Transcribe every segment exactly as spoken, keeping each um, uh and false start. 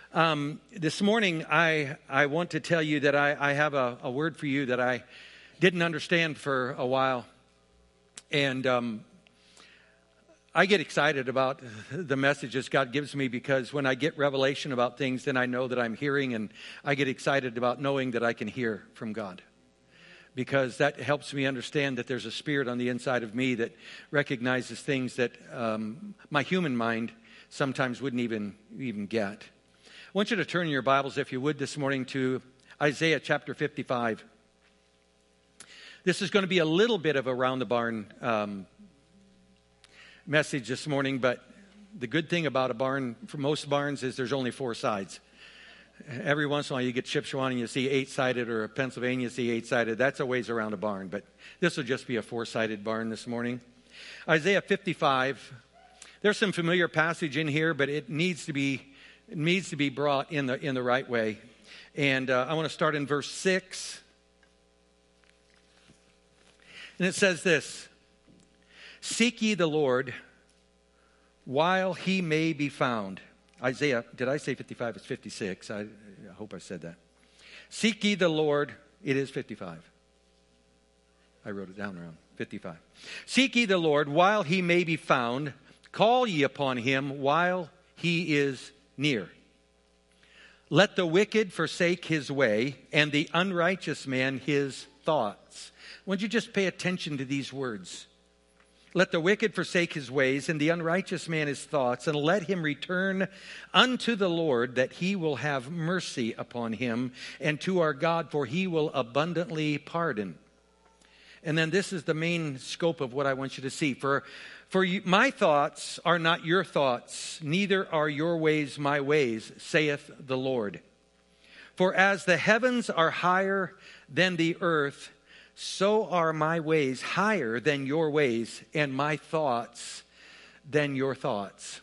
Um, this morning, I, I want to tell you that I, I have a, a word for you that I didn't understand for a while. And um, I get excited about the messages God gives me because when I get revelation about things, then I know that I'm hearing, and I get excited about knowing that I can hear from God. Because that helps me understand that there's a spirit on the inside of me that recognizes things that um, my human mind sometimes wouldn't even, even get. I want you to turn your Bibles, if you would, this morning to Isaiah chapter fifty-five. This is going to be a little bit of a round the barn um, message this morning, but the good thing about a barn, for most barns, is there's only four sides. Every once in a while you get Shipshewana and you see eight-sided, or a Pennsylvania you see eight-sided. That's a ways around a barn, but this will just be a four-sided barn this morning. Isaiah fifty-five. There's some familiar passage in here, but it needs to be it needs to be brought in the in the right way. And uh, I want to start in verse six. And it says this: "Seek ye the Lord while he may be found." Isaiah, did I say fifty-five? It's fifty-six. I, I hope I said that. Seek ye the Lord. It is fifty-five. I wrote it down wrong. fifty-five. Seek ye the Lord while he may be found. Call ye upon him while he is near. Let the wicked forsake his way, and the unrighteous man his thoughts. Won't you just pay attention to these words? Let the wicked forsake his ways, and the unrighteous man his thoughts, and let him return unto the Lord, that he will have mercy upon him, and to our God, for he will abundantly pardon. And then this is the main scope of what I want you to see. For, for you, my thoughts are not your thoughts, neither are your ways my ways, saith the Lord. For as the heavens are higher than the earth, so are my ways higher than your ways, and my thoughts than your thoughts.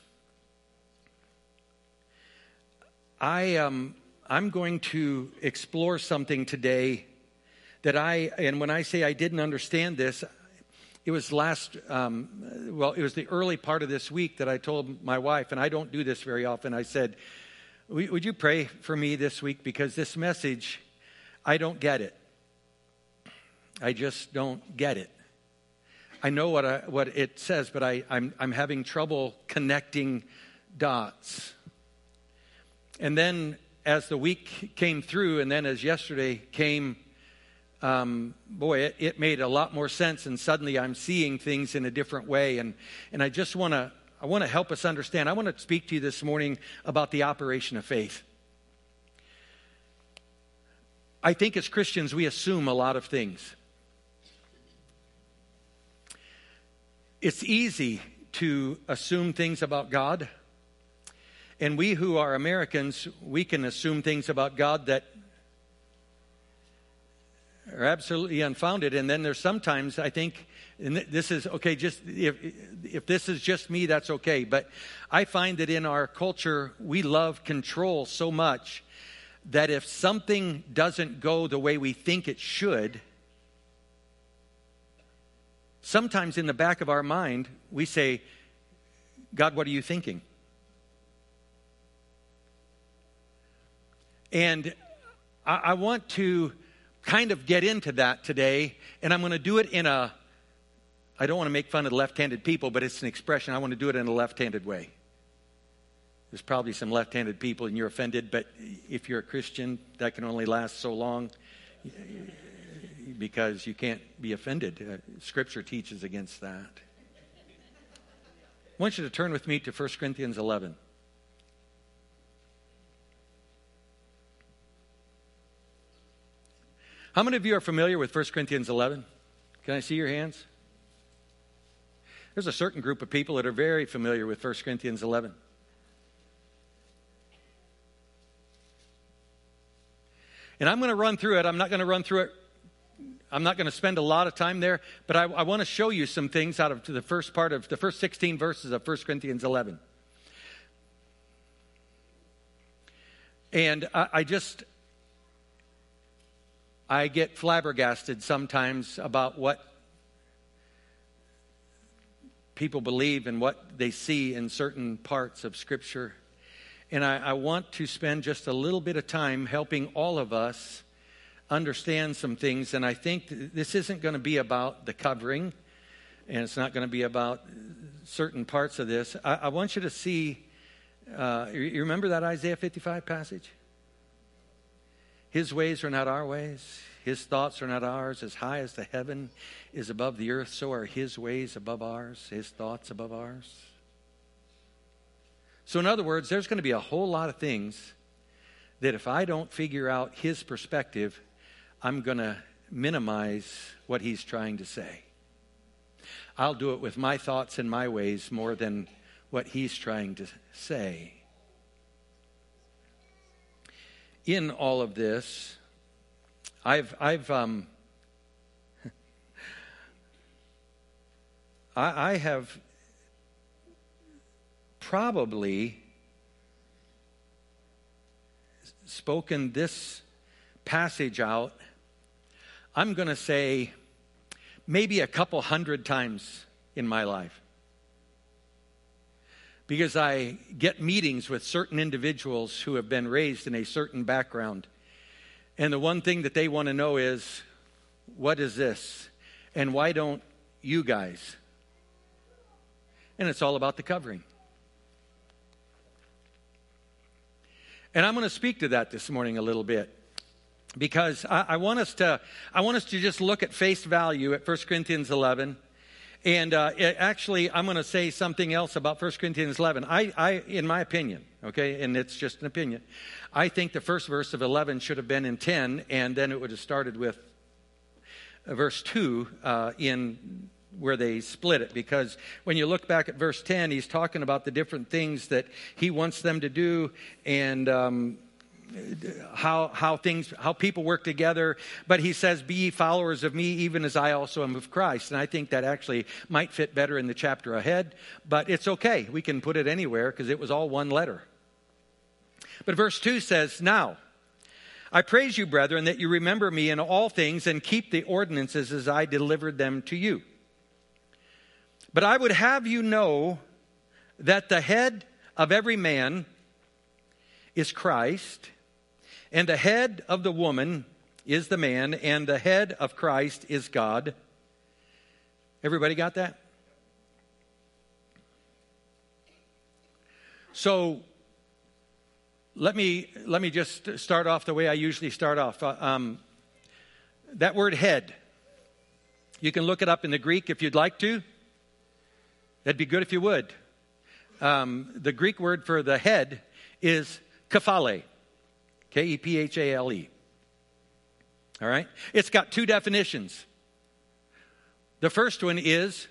I um, I'm going to explore something today that I, and when I say I didn't understand this, it was last, um, well, it was the early part of this week that I told my wife, and I don't do this very often. I said, would you pray for me this week? Because this message, I don't get it. I just don't get it. I know what I, what it says, but I, I'm I'm having trouble connecting dots. And then as the week came through, and then as yesterday came, um, boy, it, it made a lot more sense. And suddenly I'm seeing things in a different way. And and I just want to I want to help us understand. I want to speak to you this morning about the operation of faith. I think as Christians we assume a lot of things. It's easy to assume things about God. And we who are Americans, we can assume things about God that are absolutely unfounded. And then there's sometimes, I think, and this is, okay, just if, if this is just me, that's okay. But I find that in our culture, we love control so much that if something doesn't go the way we think it should, sometimes in the back of our mind, we say, God, what are you thinking? And I, I want to kind of get into that today, and I'm going to do it in a, I don't want to make fun of the left-handed people, but it's an expression. I want to do it in a left-handed way. There's probably some left-handed people and you're offended, but if you're a Christian, that can only last so long, because you can't be offended. Uh, Scripture teaches against that. I want you to turn with me to First Corinthians eleven. How many of you are familiar with First Corinthians eleven? Can I see your hands? There's a certain group of people that are very familiar with First Corinthians eleven. And I'm going to run through it. I'm not going to run through it. I'm not going to spend a lot of time there, but I, I want to show you some things out of the first part of the first sixteen verses of First Corinthians eleven. And I, I just, I get flabbergasted sometimes about what people believe and what they see in certain parts of Scripture. And I, I want to spend just a little bit of time helping all of us understand some things. And I think th- this isn't going to be about the covering, and it's not going to be about certain parts of this. I, I want you to see, uh, you, you remember that Isaiah fifty-five passage? His ways are not our ways. His thoughts are not ours. As high as the heaven is above the earth, so are his ways above ours, his thoughts above ours. So in other words, there's going to be a whole lot of things that if I don't figure out his perspective, I'm going to minimize what he's trying to say. I'll do it with my thoughts and my ways more than what he's trying to say. In all of this, I've I've um, I, I have probably spoken this passage out, I'm going to say maybe a couple hundred times in my life. Because I get meetings with certain individuals who have been raised in a certain background. And the one thing that they want to know is, what is this? And why don't you guys? And it's all about the covering. And I'm going to speak to that this morning a little bit. Because I, I want us to I want us to just look at face value at First Corinthians eleven. And uh, it, actually, I'm going to say something else about First Corinthians eleven. I, I, in my opinion, okay, and it's just an opinion, I think the first verse of eleven should have been in ten, and then it would have started with verse two uh, in where they split it. Because when you look back at verse ten, he's talking about the different things that he wants them to do, and um, how how things how people work together. But he says, be ye followers of me, even as I also am of Christ. And I think that actually might fit better in the chapter ahead, but it's okay, we can put it anywhere because it was all one letter. But verse two says, now I praise you, brethren, that you remember me in all things and keep the ordinances as I delivered them to you. But I would have you know that the head of every man is Christ, and the head of the woman is the man, and the head of Christ is God. Everybody got that? So let me let me just start off the way I usually start off. Uh, um, that word head, you can look it up in the Greek if you'd like to. That'd be good if you would. Um, the Greek word for the head is kephale. K E P H A L E. All right? It's got two definitions. The first one is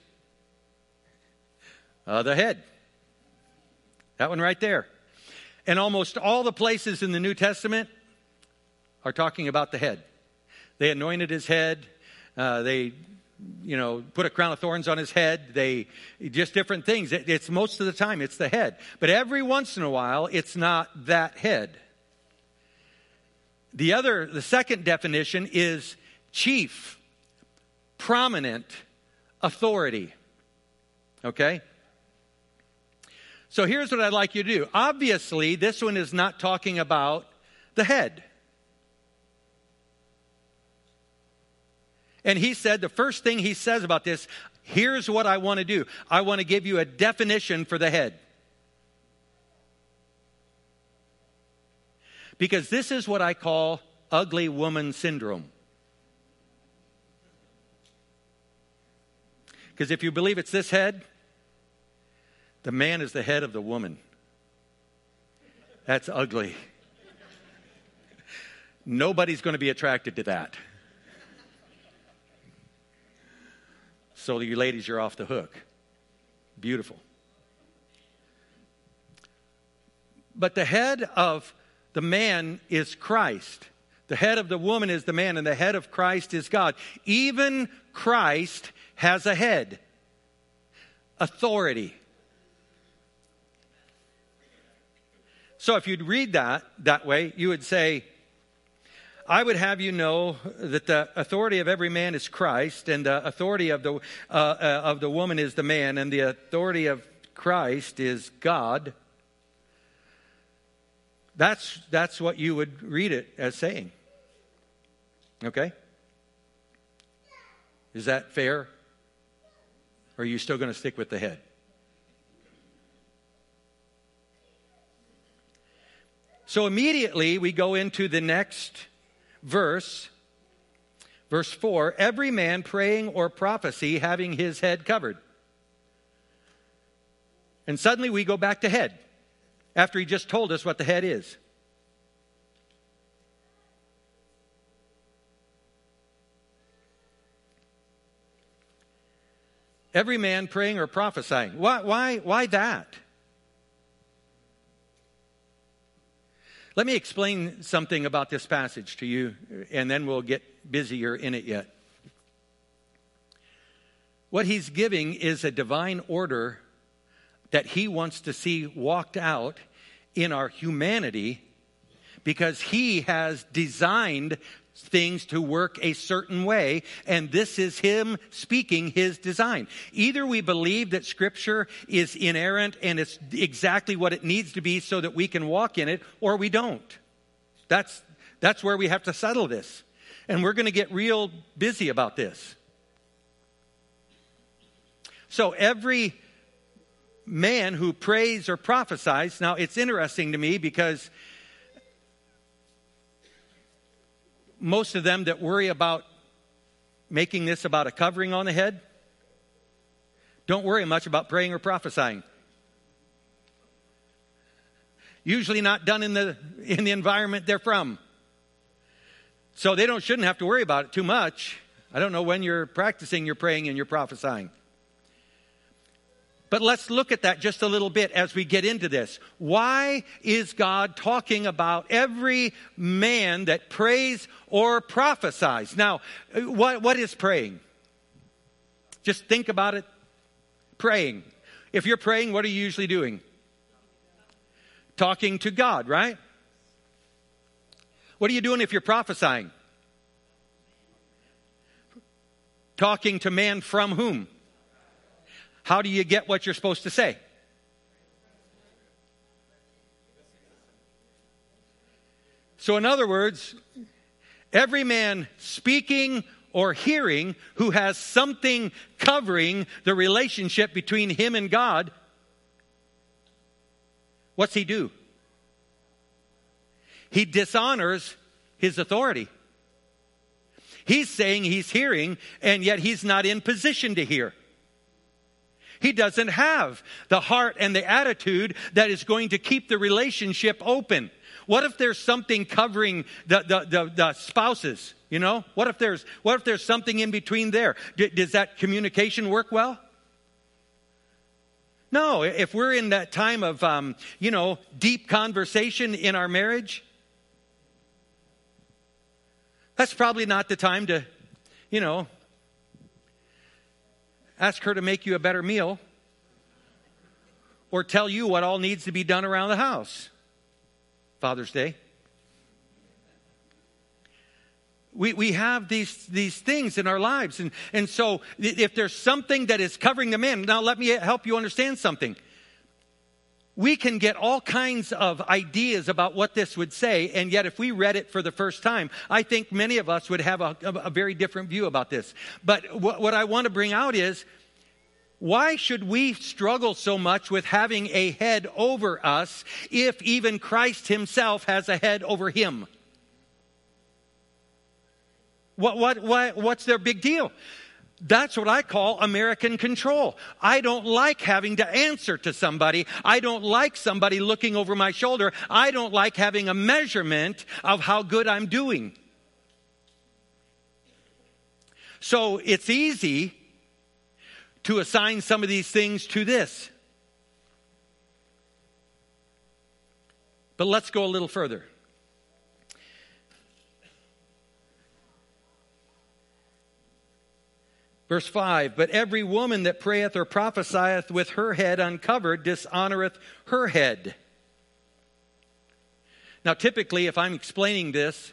uh, the head. That one right there. And almost all the places in the New Testament are talking about the head. They anointed his head. Uh, they, you know, put a crown of thorns on his head. They, just different things. It, it's most of the time, it's the head. But every once in a while, it's not that head. The other, the second definition is chief, prominent authority. Okay? So here's what I'd like you to do. Obviously, this one is not talking about the head. And he said, the first thing he says about this, here's what I want to do. I want to give you a definition for the head. Because this is what I call ugly woman syndrome. Because if you believe it's this head, the man is the head of the woman. That's ugly. Nobody's going to be attracted to that. So you ladies, you're off the hook. Beautiful. But the head of the man is Christ. The head of the woman is the man, and the head of Christ is God. Even Christ has a head. Authority. So if you'd read that that way, you would say, I would have you know that the authority of every man is Christ, and the authority of the uh, uh, of the woman is the man, and the authority of Christ is God. That's, that's what you would read it as saying. Okay? Is that fair? Or are you still going to stick with the head? So immediately we go into the next verse. Verse four, every man praying or prophecy having his head covered. And suddenly we go back to head, after he just told us what the head is. Every man praying or prophesying. Why, why, why that? Let me explain something about this passage to you, and then we'll get busier in it yet. What he's giving is a divine order that he wants to see walked out in our humanity, because he has designed things to work a certain way, and this is him speaking his design. Either we believe that Scripture is inerrant and it's exactly what it needs to be so that we can walk in it, or we don't. That's, that's where we have to settle this. And we're going to get real busy about this. So every man who prays or prophesies, now it's interesting to me because most of them that worry about making this about a covering on the head don't worry much about praying or prophesying. Usually not done in the in the environment they're from. So they don't shouldn't have to worry about it too much. I don't know when you're practicing your praying and your prophesying. But let's look at that just a little bit as we get into this. Why is God talking about every man that prays or prophesies? Now, what, what is praying? Just think about it. Praying. If you're praying, what are you usually doing? Talking to God, right? What are you doing if you're prophesying? Talking to man from whom? How do you get what you're supposed to say? So in other words, every man speaking or hearing who has something covering the relationship between him and God, what's he do? He dishonors his authority. He's saying he's hearing, and yet he's not in position to hear. He doesn't have the heart and the attitude that is going to keep the relationship open. What if there's something covering the, the, the, the spouses? You know, what if there's what if there's something in between there? D- does that communication work well? No. If we're in that time of um, you know deep conversation in our marriage, that's probably not the time to, you know. Ask her to make you a better meal, or tell you what all needs to be done around the house. Father's Day. We we have these these things in our lives, and and so if there's something that is covering them in, now let me help you understand something. We can get all kinds of ideas about what this would say, and yet if we read it for the first time, I think many of us would have a, a, a very different view about this. But what, what I want to bring out is, why should we struggle so much with having a head over us if even Christ himself has a head over him? What, what, what, what's their big deal? That's what I call American control. I don't like having to answer to somebody. I don't like somebody looking over my shoulder. I don't like having a measurement of how good I'm doing. So it's easy to assign some of these things to this. But let's go a little further. Verse five, but every woman that prayeth or prophesieth with her head uncovered dishonoreth her head. Now typically, if I'm explaining this,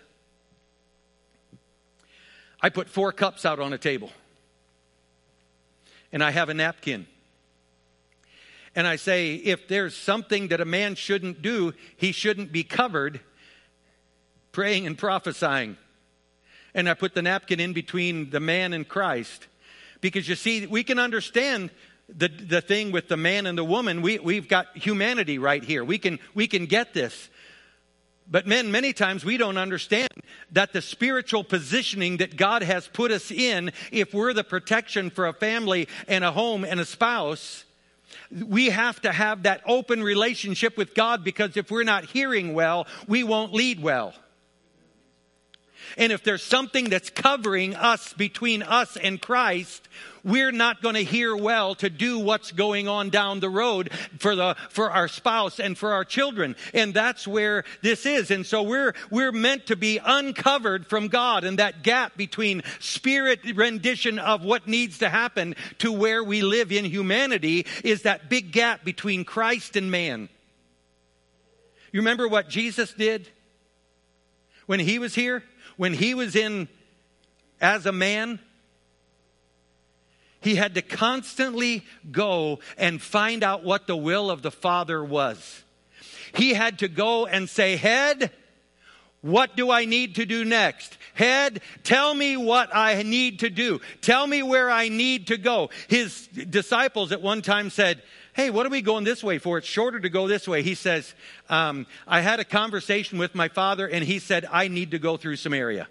I put four cups out on a table. And I have a napkin. And I say, if there's something that a man shouldn't do, he shouldn't be covered praying and prophesying. And I put the napkin in between the man and Christ. Because you see, we can understand the, the thing with the man and the woman. We, we've got humanity right here. We can, we can get this. But men, many times we don't understand that the spiritual positioning that God has put us in, if we're the protection for a family and a home and a spouse, we have to have that open relationship with God, because if we're not hearing well, we won't lead well. And if there's something that's covering us between us and Christ, we're not going to hear well to do what's going on down the road for the for our spouse and for our children. And that's where this is. And so we're we're meant to be uncovered from God, and that gap between spirit rendition of what needs to happen to where we live in humanity is that big gap between Christ and man. You remember what Jesus did when he was here? When he was in as a man, he had to constantly go and find out what the will of the Father was. He had to go and say, Head, what do I need to do next? Head, tell me what I need to do. Tell me where I need to go. His disciples at one time said, Hey, what are we going this way for? It's shorter to go this way. He says, um, I had a conversation with my Father, and he said, I need to go through Samaria.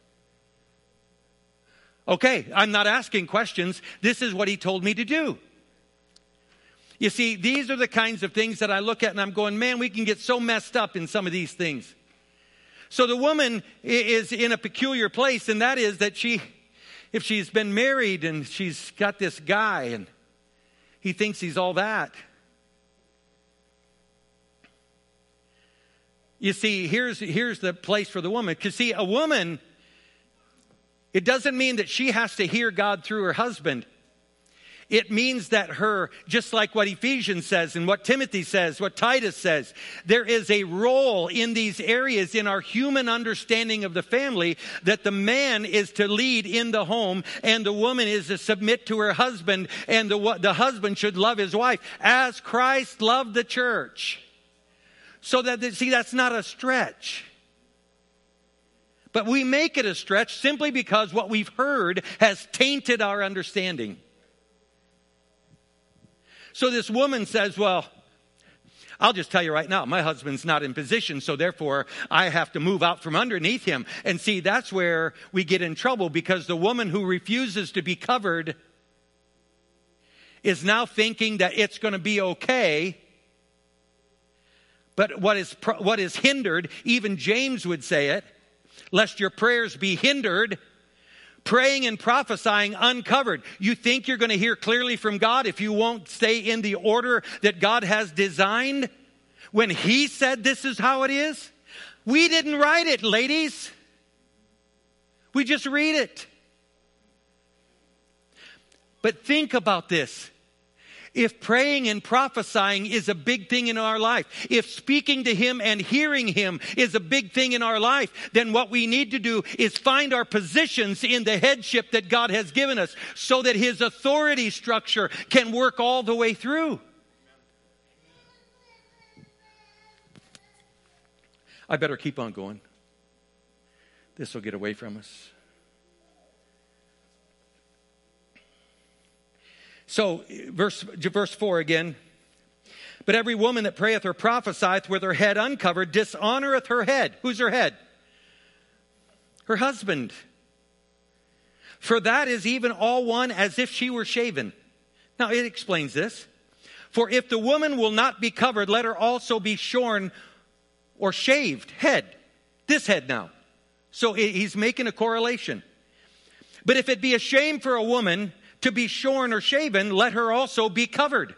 Okay, I'm not asking questions. This is what he told me to do. You see, these are the kinds of things that I look at and I'm going, man, we can get so messed up in some of these things. So the woman is in a peculiar place, and that is that she, if she's been married and she's got this guy and he thinks he's all that. You see, here's, here's the place for the woman. Because see, a woman, it doesn't mean that she has to hear God through her husband. It means that her, just like what Ephesians says and what Timothy says, what Titus says, there is a role in these areas in our human understanding of the family that the man is to lead in the home and the woman is to submit to her husband, and the, the husband should love his wife as Christ loved the church. So that, see, that's not a stretch. But we make it a stretch simply because what we've heard has tainted our understanding. So this woman says, well, I'll just tell you right now, my husband's not in position, so therefore I have to move out from underneath him. And see, that's where we get in trouble, because the woman who refuses to be covered is now thinking that it's going to be okay. But what is what is hindered, even James would say it, lest your prayers be hindered, praying and prophesying uncovered. You think you're going to hear clearly from God if you won't stay in the order that God has designed? When He said this is how it is? We didn't write it, ladies. We just read it. But think about this. If praying and prophesying is a big thing in our life, if speaking to Him and hearing Him is a big thing in our life, then what we need to do is find our positions in the headship that God has given us so that His authority structure can work all the way through. I better keep on going. This will get away from us. So, verse, verse four again. But every woman that prayeth or prophesieth with her head uncovered dishonoreth her head. Who's her head? Her husband. For that is even all one as if she were shaven. Now, it explains this. For if the woman will not be covered, let her also be shorn or shaved head. This head now. So he's making a correlation. But if it be a shame for a woman to be shorn or shaven, let her also be covered.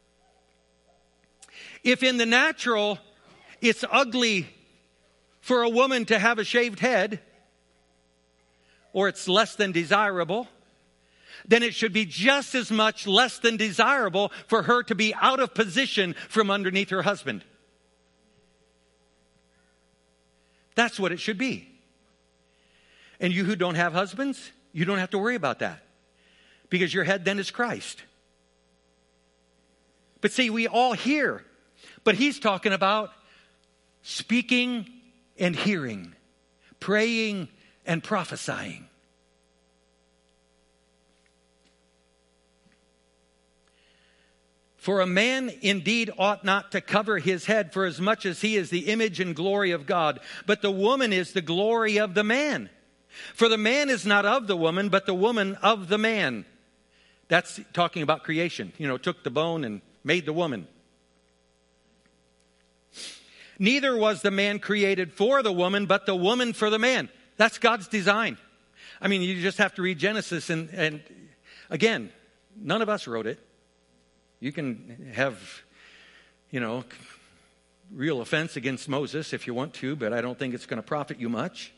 If in the natural it's ugly for a woman to have a shaved head, or it's less than desirable, then it should be just as much less than desirable for her to be out of position from underneath her husband. That's what it should be. And you who don't have husbands, you don't have to worry about that. Because your head then is Christ. But see, we all hear. But he's talking about speaking and hearing, praying and prophesying. For a man indeed ought not to cover his head, for as much as he is the image and glory of God, but the woman is the glory of the man. For the man is not of the woman, but the woman of the man. That's talking about creation. You know, took the bone and made the woman. Neither was the man created for the woman, but the woman for the man. That's God's design. I mean, you just have to read Genesis, and, and again, none of us wrote it. You can have, you know, real offense against Moses if you want to, but I don't think it's going to profit you much.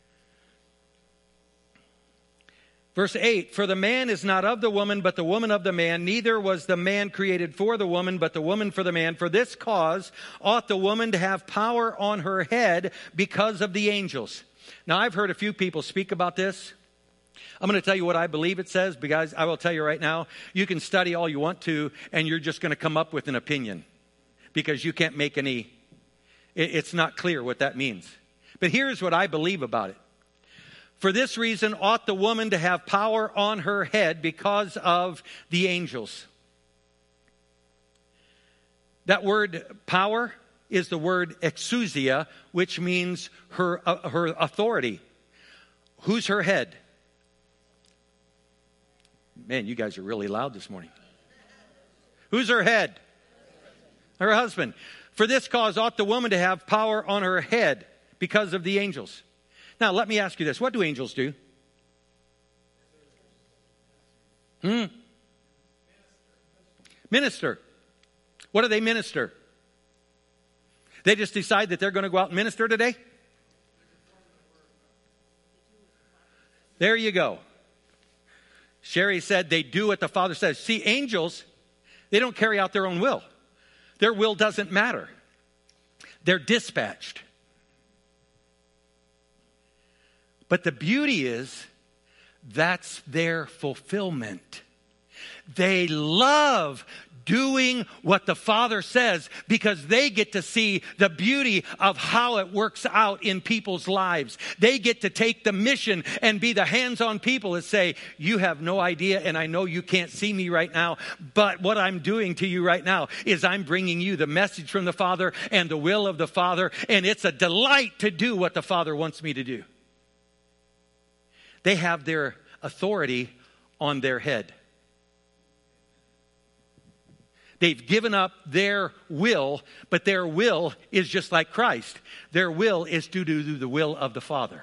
Verse eight, for the man is not of the woman, but the woman of the man. Neither was the man created for the woman, but the woman for the man. For this cause ought the woman to have power on her head because of the angels. Now, I've heard a few people speak about this. I'm going to tell you what I believe it says, because I will tell you right now, you can study all you want to, and you're just going to come up with an opinion, because you can't make any, it's not clear what that means. But here's what I believe about it. For this reason ought the woman to have power on her head because of the angels. That word power is the word exousia, which means her, uh, her authority. Who's her head? Man, you guys are really loud this morning. Who's her head? Her husband. For this cause ought the woman to have power on her head because of the angels. Now, let me ask you this. What do angels do? Hmm? Minister. What do they minister? They just decide that they're going to go out and minister today? There you go. Sherry said they do what the Father says. See, angels, they don't carry out their own will. Their will doesn't matter. They're dispatched. But the beauty is, that's their fulfillment. They love doing what the Father says because they get to see the beauty of how it works out in people's lives. They get to take the mission and be the hands-on people that say, you have no idea, and I know you can't see me right now, but what I'm doing to you right now is I'm bringing you the message from the Father and the will of the Father, and it's a delight to do what the Father wants me to do. They have their authority on their head. They've given up their will, but their will is just like Christ. Their will is to do the will of the Father.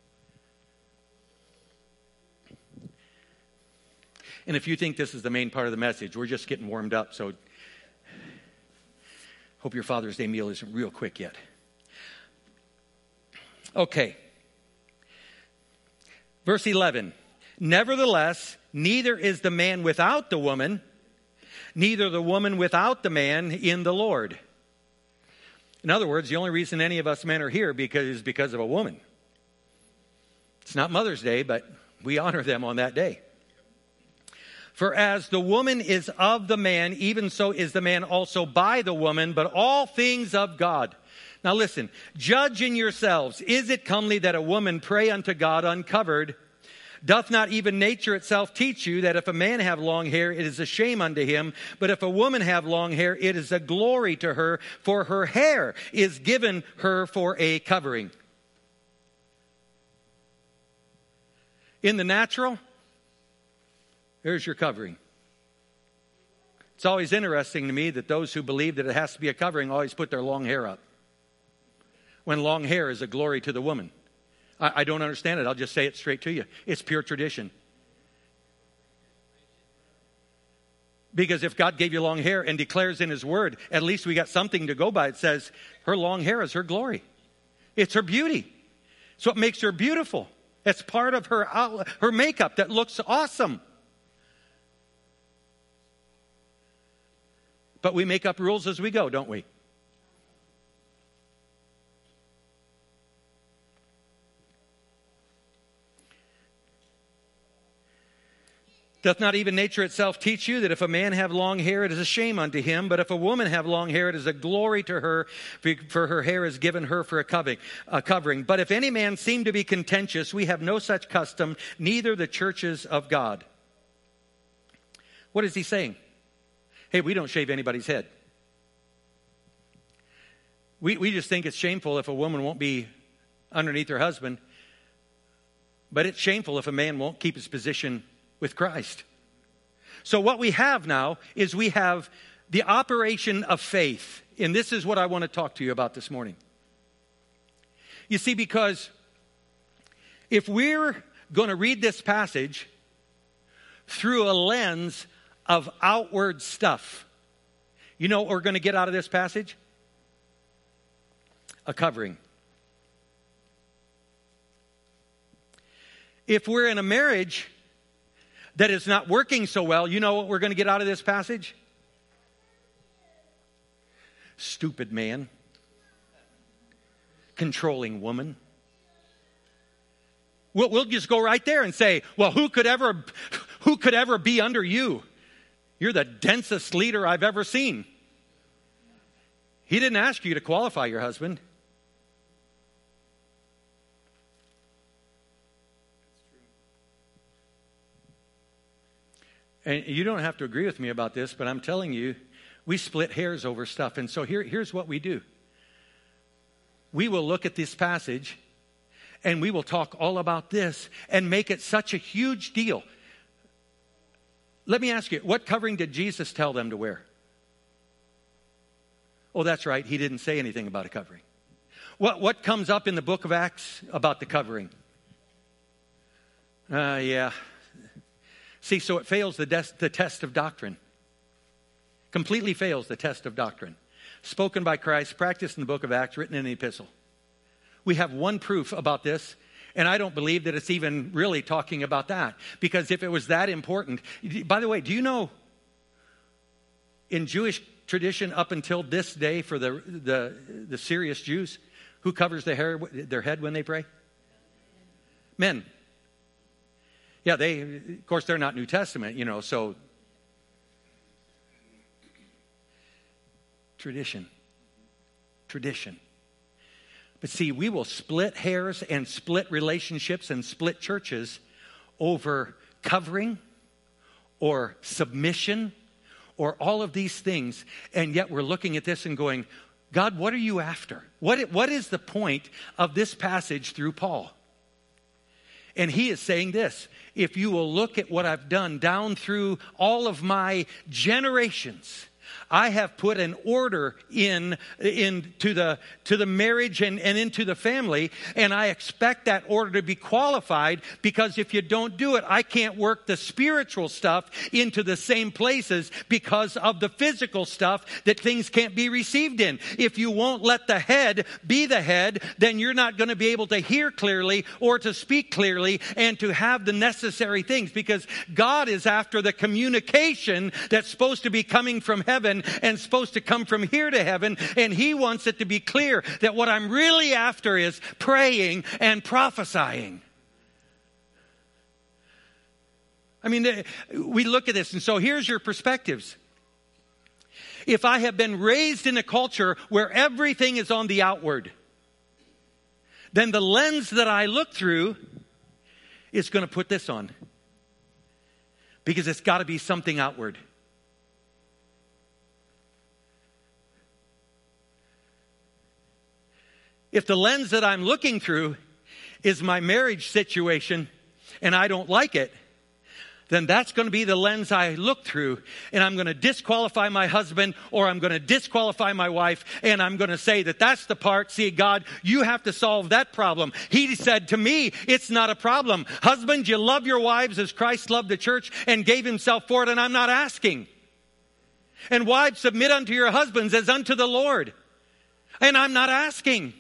And if you think this is the main part of the message, we're just getting warmed up, so hope your Father's Day meal isn't real quick yet. Okay. Verse eleven, nevertheless, neither is the man without the woman, neither the woman without the man in the Lord. In other words, the only reason any of us men are here because, is because of a woman. It's not Mother's Day, but we honor them on that day. For as the woman is of the man, even so is the man also by the woman, but all things of God. Now listen, judge in yourselves, is it comely that a woman pray unto God uncovered? Doth not even nature itself teach you that if a man have long hair, it is a shame unto him, but if a woman have long hair, it is a glory to her, for her hair is given her for a covering. In the natural, there's your covering. It's always interesting to me that those who believe that it has to be a covering always put their long hair up, when long hair is a glory to the woman. I, I don't understand it. I'll just say it straight to you. It's pure tradition. Because if God gave you long hair and declares in His Word, at least we got something to go by. It says her long hair is her glory. It's her beauty. It's what makes her beautiful. It's part of her, her makeup that looks awesome. But we make up rules as we go, don't we? Doth not even nature itself teach you that if a man have long hair, it is a shame unto him? But if a woman have long hair, it is a glory to her, for her hair is given her for a covering. A covering. But if any man seem to be contentious, we have no such custom, neither the churches of God. What is he saying? Hey, we don't shave anybody's head. We, we just think it's shameful if a woman won't be underneath her husband. But it's shameful if a man won't keep his position with Christ. So what we have now is we have the operation of faith. And this is what I want to talk to you about this morning. You see, because if we're going to read this passage through a lens of outward stuff, you know what we're going to get out of this passage? A covering. If we're in a marriage that is not working so well, you know what we're going to get out of this passage? Stupid man. Controlling woman. We'll, we'll just go right there and say, well, who could ever, who could ever be under you? You're the densest leader I've ever seen. He didn't ask you to qualify your husband. And you don't have to agree with me about this, but I'm telling you, we split hairs over stuff. And so here, here's what we do. We will look at this passage, and we will talk all about this and make it such a huge deal. Let me ask you, what covering did Jesus tell them to wear? Oh, that's right. He didn't say anything about a covering. What, what comes up in the book of Acts about the covering? Uh, yeah. See, so it fails the, des- the test of doctrine. Completely fails the test of doctrine. Spoken by Christ, practiced in the book of Acts, written in the epistle. We have one proof about this, and I don't believe that it's even really talking about that. Because if it was that important... By the way, do you know in Jewish tradition up until this day for the, the, the serious Jews, who covers their hair, their head when they pray? Men. Yeah, they, of course, they're not New Testament, you know, so. Tradition. Tradition. But see, we will split hairs and split relationships and split churches over covering or submission or all of these things. And yet we're looking at this and going, God, what are you after? What, what is the point of this passage through Paul? And he is saying this: if you will look at what I've done down through all of my generations, I have put an order in, in to the to the marriage and, and into the family, and I expect that order to be qualified, because if you don't do it, I can't work the spiritual stuff into the same places because of the physical stuff that things can't be received in. If you won't let the head be the head, then you're not going to be able to hear clearly or to speak clearly and to have the necessary things, because God is after the communication that's supposed to be coming from heaven and supposed to come from here to heaven, and he wants it to be clear that what I'm really after is praying and prophesying. I mean, we look at this, and so here's your perspectives. If I have been raised in a culture where everything is on the outward, then the lens that I look through is going to put this on, because it's got to be something outward. If the lens that I'm looking through is my marriage situation and I don't like it, then that's going to be the lens I look through, and I'm going to disqualify my husband, or I'm going to disqualify my wife, and I'm going to say that that's the part, see, God, you have to solve that problem. He said to me, it's not a problem. Husbands, you love your wives as Christ loved the church and gave himself for it, and I'm not asking. And wives, submit unto your husbands as unto the Lord, and I'm not asking.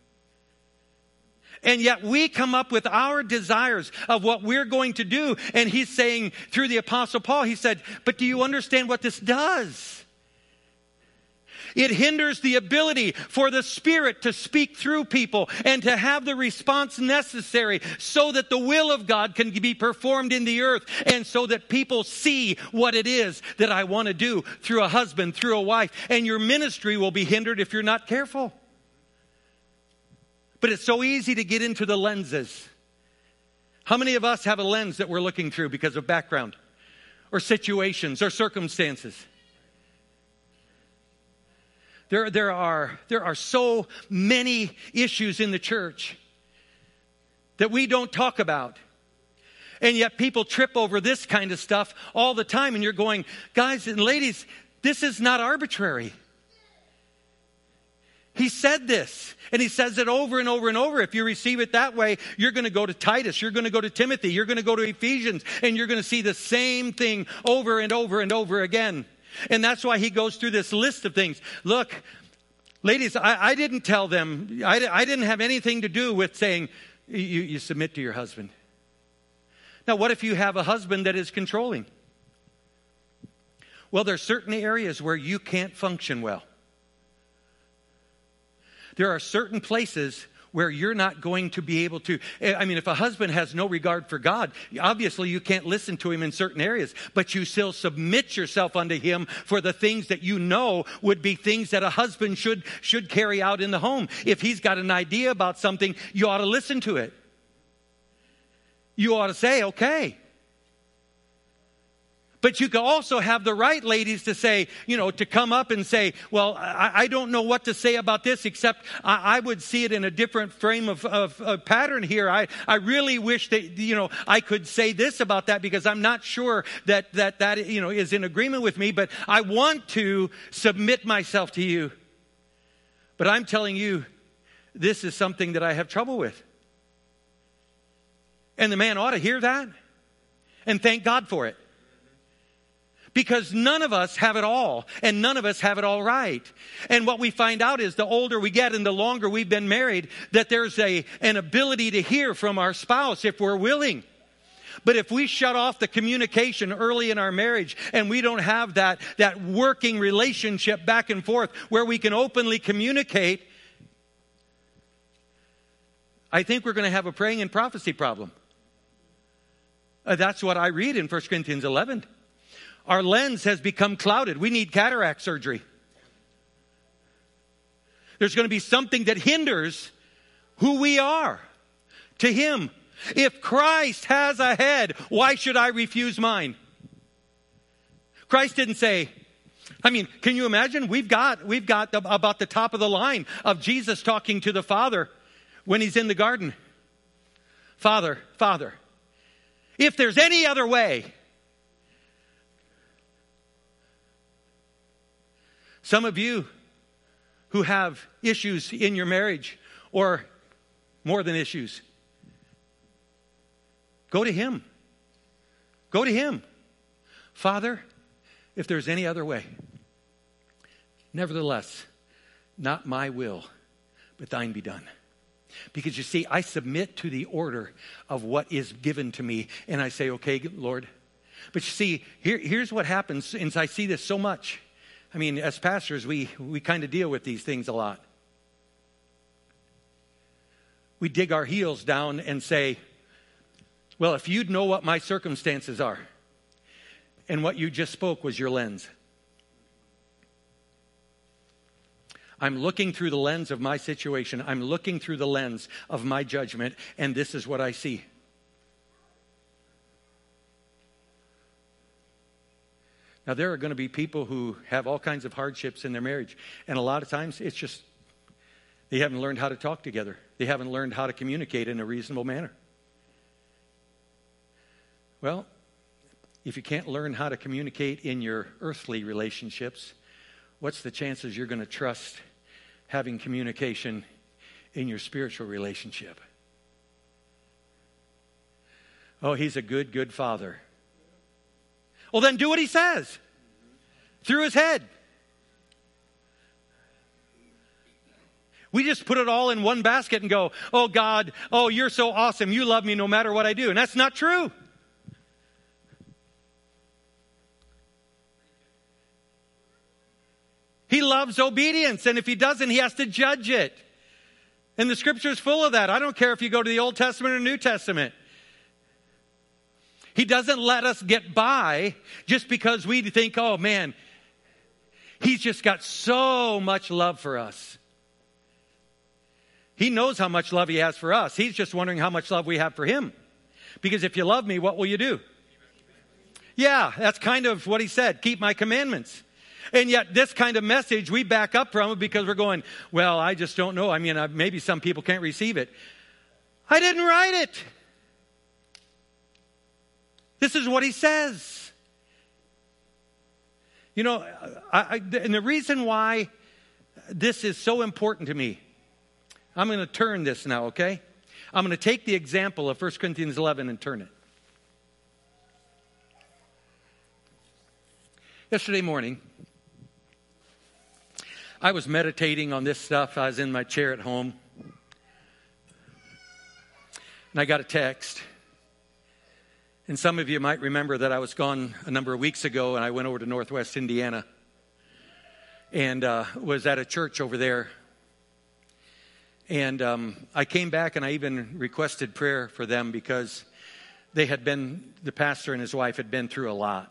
And yet we come up with our desires of what we're going to do. And he's saying through the Apostle Paul, he said, but do you understand what this does? It hinders the ability for the Spirit to speak through people and to have the response necessary so that the will of God can be performed in the earth, and so that people see what it is that I want to do through a husband, through a wife. And your ministry will be hindered if you're not careful. But it's so easy to get into the lenses. How many of us have a lens that we're looking through because of background or situations or circumstances? There, there are, there are so many issues in the church that we don't talk about. And yet people trip over this kind of stuff all the time. And you're going, guys and ladies, this is not arbitrary. He said this, and he says it over and over and over. If you receive it that way, you're going to go to Titus, you're going to go to Timothy, you're going to go to Ephesians, and you're going to see the same thing over and over and over again. And that's why he goes through this list of things. Look, ladies, I, I didn't tell them, I, I didn't have anything to do with saying, you, you submit to your husband. Now, what if you have a husband that is controlling? Well, there's certain areas where you can't function well. There are certain places where you're not going to be able to. I mean, if a husband has no regard for God, obviously you can't listen to him in certain areas, but you still submit yourself unto him for the things that you know would be things that a husband should, should carry out in the home. If he's got an idea about something, you ought to listen to it. You ought to say, okay. But you can also have the right, ladies, to say, you know, to come up and say, well, I, I don't know what to say about this, except I, I would see it in a different frame of, of, of pattern here. I, I really wish that, you know, I could say this about that, because I'm not sure that, that that, you know, is in agreement with me, but I want to submit myself to you. But I'm telling you, this is something that I have trouble with. And the man ought to hear that and thank God for it. Because none of us have it all, and none of us have it all right. And what we find out is the older we get and the longer we've been married, that there's a, an ability to hear from our spouse if we're willing. But if we shut off the communication early in our marriage and we don't have that, that working relationship back and forth where we can openly communicate, I think we're going to have a praying and prophecy problem. Uh, that's what I read in First Corinthians eleven. Our lens has become clouded. We need cataract surgery. There's going to be something that hinders who we are to him. If Christ has a head, why should I refuse mine? Christ didn't say, I mean, can you imagine? We've got, we've got the, about the top of the line of Jesus talking to the Father when he's in the garden. Father, Father, if there's any other way. Some of you who have issues in your marriage, or more than issues, go to him. Go to him. Father, if there's any other way, nevertheless, not my will, but thine be done. Because you see, I submit to the order of what is given to me, and I say, okay, Lord. But you see, here, here's what happens, since I see this so much. I mean, as pastors, we, we kind of deal with these things a lot. We dig our heels down and say, well, if you'd know what my circumstances are, and what you just spoke was your lens. I'm looking through the lens of my situation. I'm looking through the lens of my judgment, and this is what I see. Now, there are going to be people who have all kinds of hardships in their marriage. And a lot of times, it's just they haven't learned how to talk together. They haven't learned how to communicate in a reasonable manner. Well, if you can't learn how to communicate in your earthly relationships, what's the chances you're going to trust having communication in your spiritual relationship? Oh, he's a good, good father. Well, then do what he says. Through his head. We just put it all in one basket and go, oh God, oh, you're so awesome. You love me no matter what I do. And that's not true. He loves obedience, and if he doesn't, he has to judge it. And the scripture is full of that. I don't care if you go to the Old Testament or New Testament. He doesn't let us get by just because we think, oh man, he's just got so much love for us. He knows how much love he has for us. He's just wondering how much love we have for him. Because if you love me, what will you do? Yeah, that's kind of what he said. Keep my commandments. And yet this kind of message, we back up from it because we're going, well, I just don't know. I mean, maybe some people can't receive it. I didn't write it. This is what he says. You know, I, I, and the reason why this is so important to me, I'm going to turn this now, okay? I'm going to take the example of First Corinthians eleven and turn it. Yesterday morning, I was meditating on this stuff. I was in my chair at home. And I got a text. And some of you might remember that I was gone a number of weeks ago, and I went over to Northwest Indiana and uh, was at a church over there. And um, I came back and I even requested prayer for them because they had been, the pastor and his wife had been through a lot.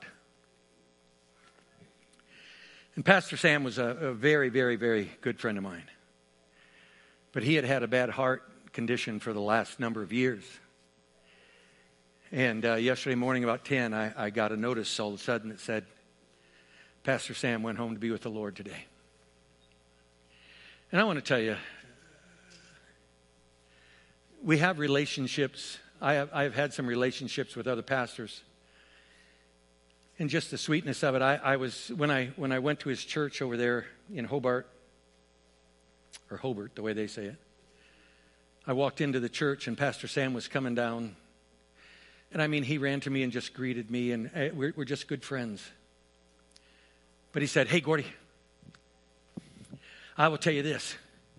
And Pastor Sam was a, a very, very, very good friend of mine. But he had had a bad heart condition for the last number of years. And uh, yesterday morning about ten, I, I got a notice all of a sudden that said, Pastor Sam went home to be with the Lord today. And I want to tell you, we have relationships. I have, I have had some relationships with other pastors. And just the sweetness of it, I, I was, when I when I went to his church over there in Hobart, or Hobart, the way they say it, I walked into the church and Pastor Sam was coming down. And I mean, he ran to me and just greeted me, and we're, we're just good friends. But he said, hey, Gordy, I will tell you this.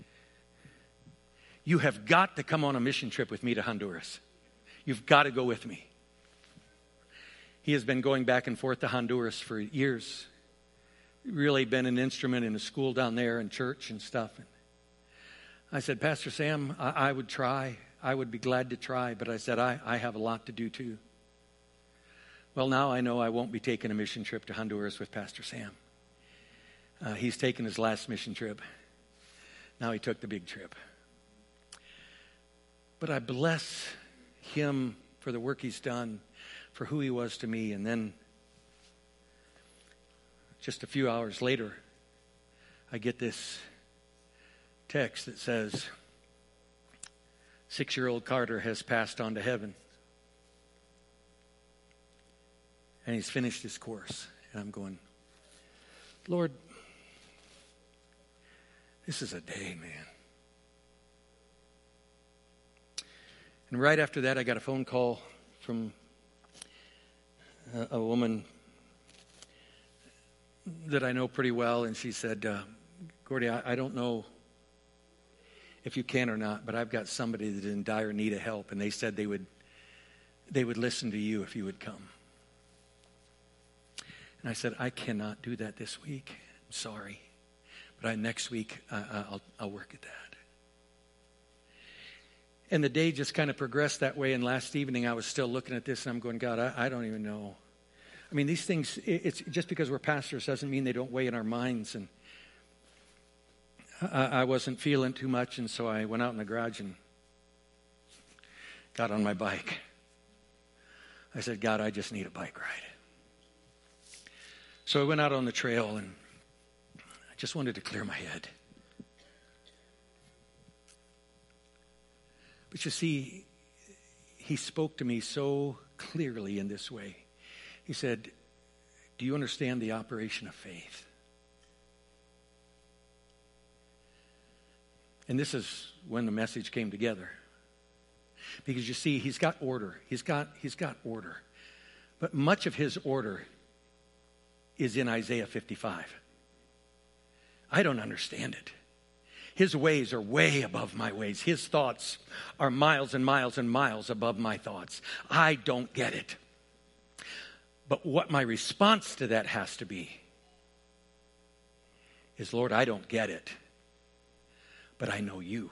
You have got to come on a mission trip with me to Honduras. You've got to go with me. He has been going back and forth to Honduras for years. Really been an instrument in a school down there and church and stuff. I said, Pastor Sam, I, I would try. I would be glad to try. But I said, I, I have a lot to do too. Well, now I know I won't be taking a mission trip to Honduras with Pastor Sam. Uh, he's taken his last mission trip. Now he took the big trip. But I bless him for the work he's done, for who he was to me. And then just a few hours later, I get this text that says, six-year-old Carter has passed on to heaven. And he's finished his course. And I'm going, Lord, this is a day, man. And right after that, I got a phone call from a, a woman that I know pretty well. And she said, uh, Gordy, I, I don't know if you can or not, but I've got somebody that's in dire need of help. And they said they would they would listen to you if you would come. And I said, I cannot do that this week. I'm sorry. But I, next week, uh, I'll, I'll work at that. And the day just kind of progressed that way. And last evening, I was still looking at this, and I'm going, God, I, I don't even know. I mean, these things, it, it's just because we're pastors doesn't mean they don't weigh in our minds. And I, I wasn't feeling too much, and so I went out in the garage and got on my bike. I said, God, I just need a bike ride. So I went out on the trail, and I just wanted to clear my head. But you see, he spoke to me so clearly in this way. He said, do you understand the operation of faith? And this is when the message came together. Because you see, he's got order. He's got, he's got order. But much of his order is in Isaiah fifty-five. I don't understand it. His ways are way above my ways. His thoughts are miles and miles and miles above my thoughts. I don't get it. But what my response to that has to be is, Lord, I don't get it, but I know you.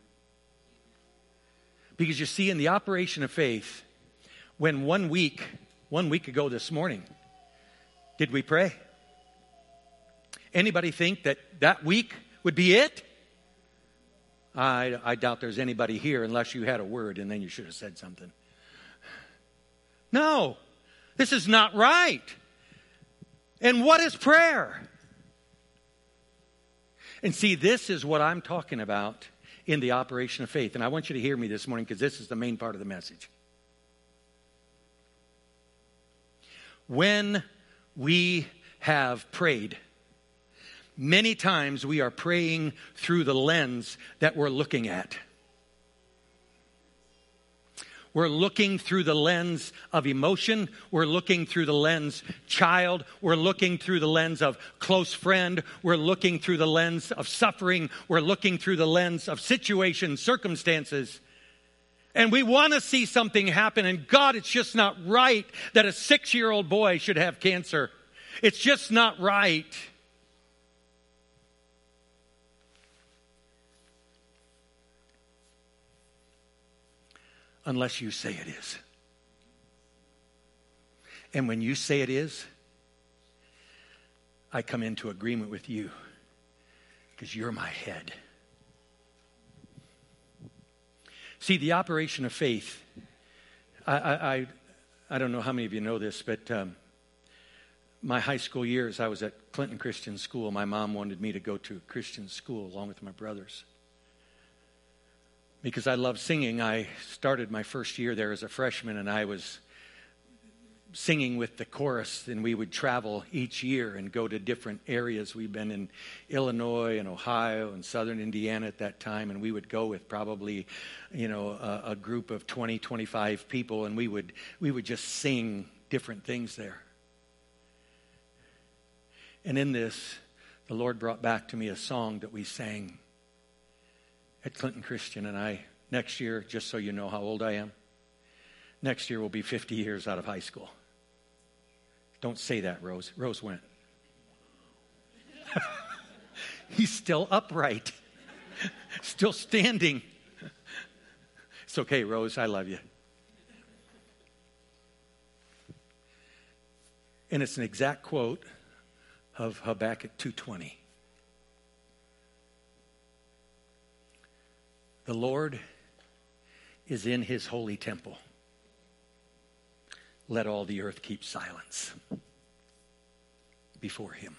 Because you see, in the operation of faith, when one week, one week ago this morning, did we pray? Anybody think that that week would be it? I, I doubt there's anybody here unless you had a word and then you should have said something. No, this is not right. And what is prayer? And see, this is what I'm talking about in the operation of faith. And I want you to hear me this morning because this is the main part of the message. When we have prayed, many times we are praying through the lens that we're looking at. We're looking through the lens of emotion. We're looking through the lens child. We're looking through the lens of close friend. We're looking through the lens of suffering. We're looking through the lens of situations, circumstances. And we want to see something happen. And God, it's just not right that a six-year-old boy should have cancer. It's just not right. Unless you say it is. And when you say it is, I come into agreement with you because you're my head. See, the operation of faith, I, I, I, I don't know how many of you know this, but um, my high school years, I was at Clinton Christian School. My mom wanted me to go to a Christian school along with my brothers. Because I love singing, I started my first year there as a freshman, and I was singing with the chorus, and we would travel each year and go to different areas. We've been in Illinois and Ohio and southern Indiana at that time, and we would go with probably, you know, a, a group of twenty, twenty-five people, and we would we would just sing different things there. And in this, the Lord brought back to me a song that we sang at Clinton Christian, and I, next year, just so you know how old I am, next year will be fifty years out of high school. Don't say that, Rose. Rose went. He's still upright, still standing. It's okay, Rose, I love you. And it's an exact quote of Habakkuk two twenty. The Lord is in his holy temple. Let all the earth keep silence before him.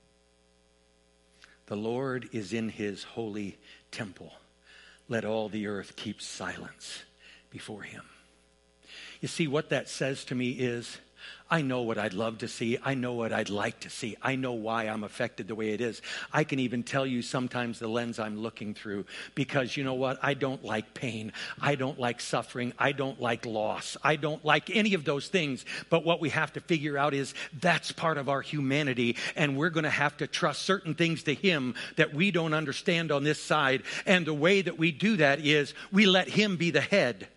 The Lord is in his holy temple. Let all the earth keep silence before him. You see, what that says to me is, I know what I'd love to see. I know what I'd like to see. I know why I'm affected the way it is. I can even tell you sometimes the lens I'm looking through, because you know what? I don't like pain. I don't like suffering. I don't like loss. I don't like any of those things. But what we have to figure out is that's part of our humanity, and we're going to have to trust certain things to him that we don't understand on this side. And the way that we do that is we let him be the head.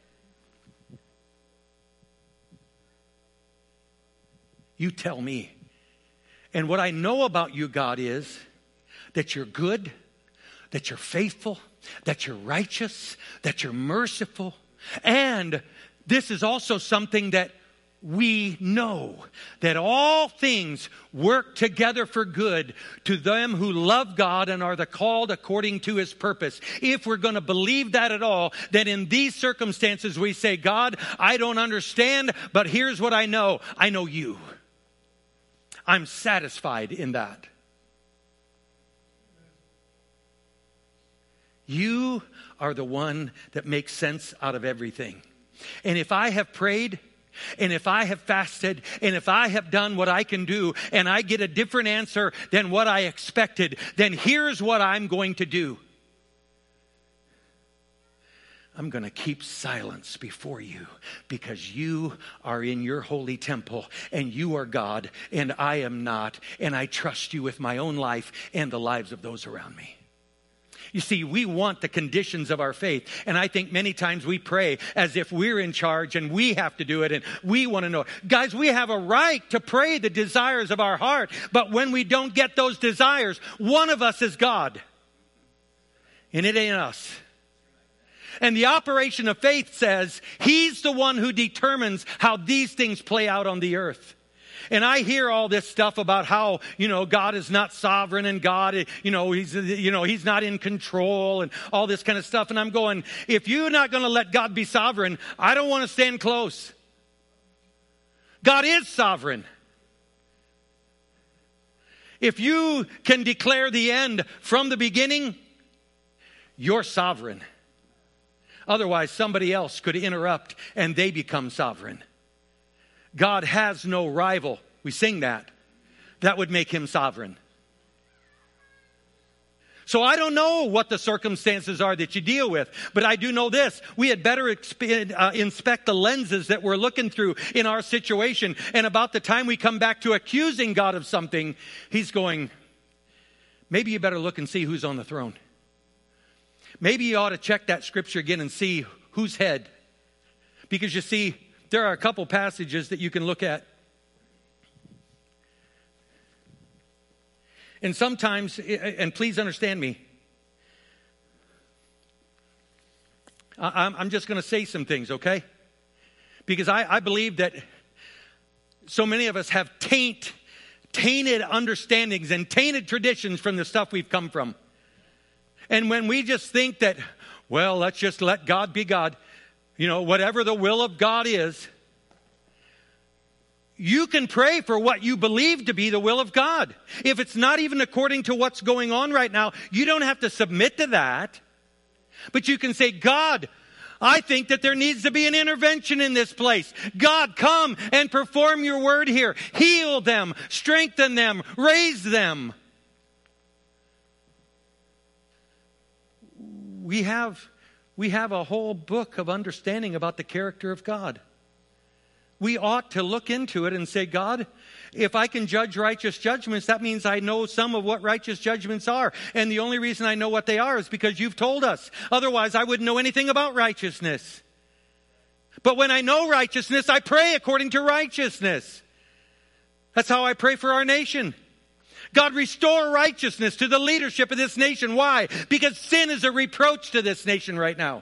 You tell me. And what I know about you, God, is that you're good, that you're faithful, that you're righteous, that you're merciful. And this is also something that we know, that all things work together for good to them who love God and are the called according to his purpose. If we're going to believe that at all, then in these circumstances we say, God, I don't understand, but here's what I know. I know you. I'm satisfied in that. You are the one that makes sense out of everything. And if I have prayed, and if I have fasted, and if I have done what I can do, and I get a different answer than what I expected, then here's what I'm going to do. I'm going to keep silence before you because you are in your holy temple and you are God and I am not. And I trust you with my own life and the lives of those around me. You see, we want the conditions of our faith. And I think many times we pray as if we're in charge and we have to do it and we want to know. Guys, we have a right to pray the desires of our heart. But when we don't get those desires, one of us is God. And it ain't us. And the operation of faith says He's the one who determines how these things play out on the earth. And I hear all this stuff about how, you know, God is not sovereign and God, you know, he's, you know, he's not in control and all this kind of stuff. And I'm going, if you're not going to let God be sovereign, I don't want to stand close. God is sovereign. If you can declare the end from the beginning, you're sovereign. Otherwise, somebody else could interrupt and they become sovereign. God has no rival. We sing that. That would make Him sovereign. So I don't know what the circumstances are that you deal with, but I do know this. We had better exp- uh, inspect the lenses that we're looking through in our situation. And about the time we come back to accusing God of something, He's going, maybe you better look and see who's on the throne. Maybe you ought to check that scripture again and see whose head. Because you see, there are a couple passages that you can look at. And sometimes, and please understand me, I'm just going to say some things, okay? Because I, I believe that so many of us have taint, tainted understandings and tainted traditions from the stuff we've come from. And when we just think that, well, let's just let God be God, you know, whatever the will of God is, you can pray for what you believe to be the will of God. If it's not even according to what's going on right now, you don't have to submit to that. But you can say, God, I think that there needs to be an intervention in this place. God, come and perform your word here. Heal them, strengthen them, raise them. We have, we have a whole book of understanding about the character of God. We ought to look into it and say, God, if I can judge righteous judgments, that means I know some of what righteous judgments are. And the only reason I know what they are is because you've told us. Otherwise, I wouldn't know anything about righteousness. But when I know righteousness, I pray according to righteousness. That's how I pray for our nation. God, restore righteousness to the leadership of this nation. Why? Because sin is a reproach to this nation right now.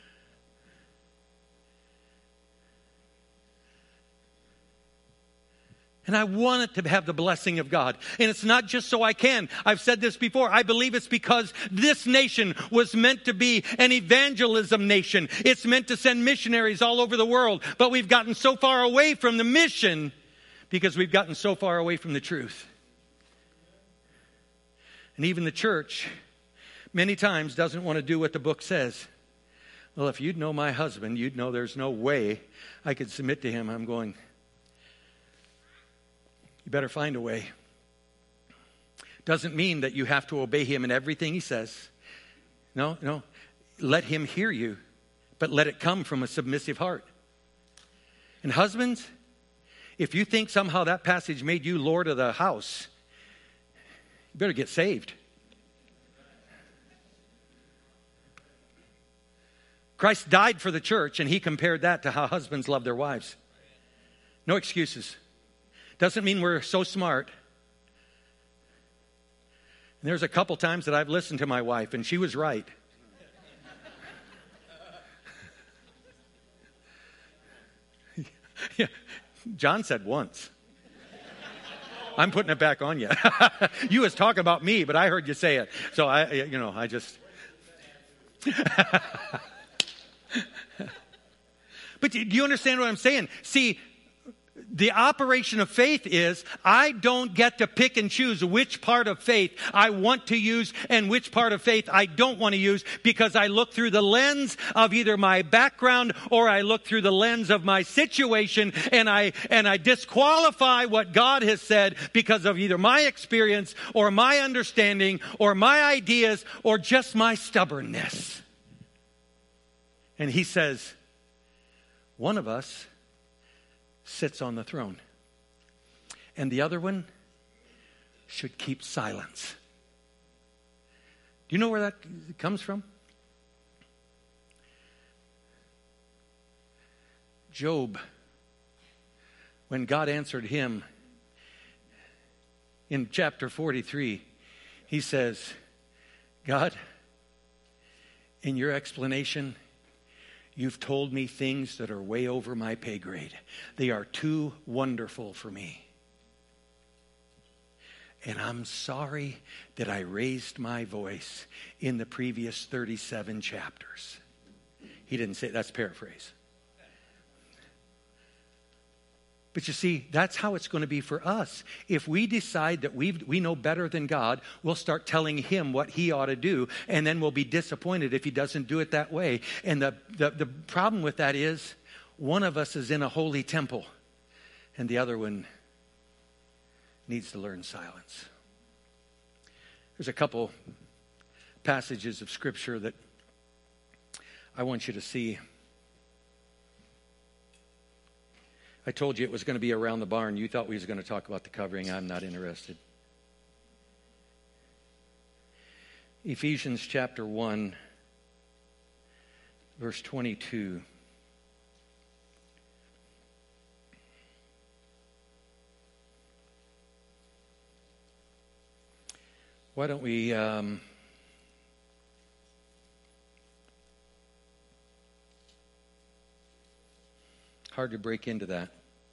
And I want it to have the blessing of God. And it's not just so I can. I've said this before. I believe it's because this nation was meant to be an evangelism nation. It's meant to send missionaries all over the world. But we've gotten so far away from the mission because we've gotten so far away from the truth. And even the church, many times, doesn't want to do what the book says. Well, if you'd know my husband, you'd know there's no way I could submit to him. I'm going, you better find a way. Doesn't mean that you have to obey him in everything he says. No, no. Let him hear you, but let it come from a submissive heart. And husbands, if you think somehow that passage made you Lord of the house, you better get saved. Christ died for the church, and he compared that to how husbands love their wives. No excuses. Doesn't mean we're so smart. And there's a couple times that I've listened to my wife, and she was right. Yeah. John said once. I'm putting it back on you. You was talking about me, but I heard you say it. So I, you know, I just. But do you understand what I'm saying? See, the operation of faith is I don't get to pick and choose which part of faith I want to use and which part of faith I don't want to use, because I look through the lens of either my background or I look through the lens of my situation, and I and I disqualify what God has said because of either my experience or my understanding or my ideas or just my stubbornness. And he says, one of us sits on the throne, and the other one should keep silence. Do you know where that comes from? Job, when God answered him in chapter forty-three, he says, God, in your explanation, you've told me things that are way over my pay grade. They are too wonderful for me. And I'm sorry that I raised my voice in the previous thirty-seven chapters. He didn't say, that's paraphrase. But you see, that's how it's going to be for us. If we decide that we we know better than God, we'll start telling him what he ought to do, and then we'll be disappointed if he doesn't do it that way. And the, the, the problem with that is, one of us is in a holy temple, and the other one needs to learn silence. There's a couple passages of Scripture that I want you to see. I told you it was going to be around the barn. You thought we was going to talk about the covering. I'm not interested. Ephesians chapter one, verse twenty-two. Why don't we... Um, hard to break into that.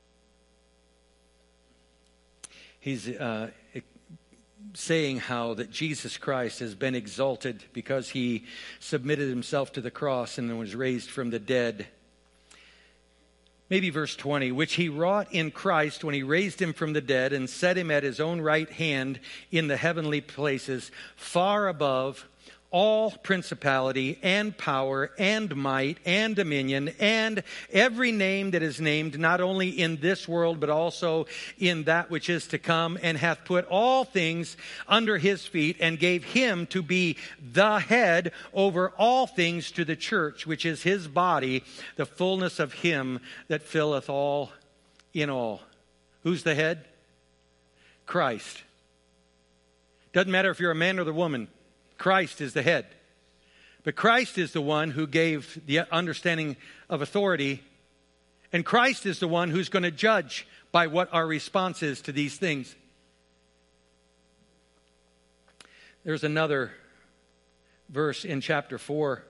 He's uh, saying how that Jesus Christ has been exalted because he submitted himself to the cross and was raised from the dead. Maybe verse twenty, which he wrought in Christ when he raised him from the dead and set him at his own right hand in the heavenly places, far above all principality and power and might and dominion and every name that is named, not only in this world but also in that which is to come, and hath put all things under his feet, and gave him to be the head over all things to the church, which is his body, the fullness of him that filleth all in all. Who's the head? Christ. Doesn't matter if you're a man or the woman. Christ is the head. But Christ is the one who gave the understanding of authority. And Christ is the one who's going to judge by what our response is to these things. There's another verse in chapter four.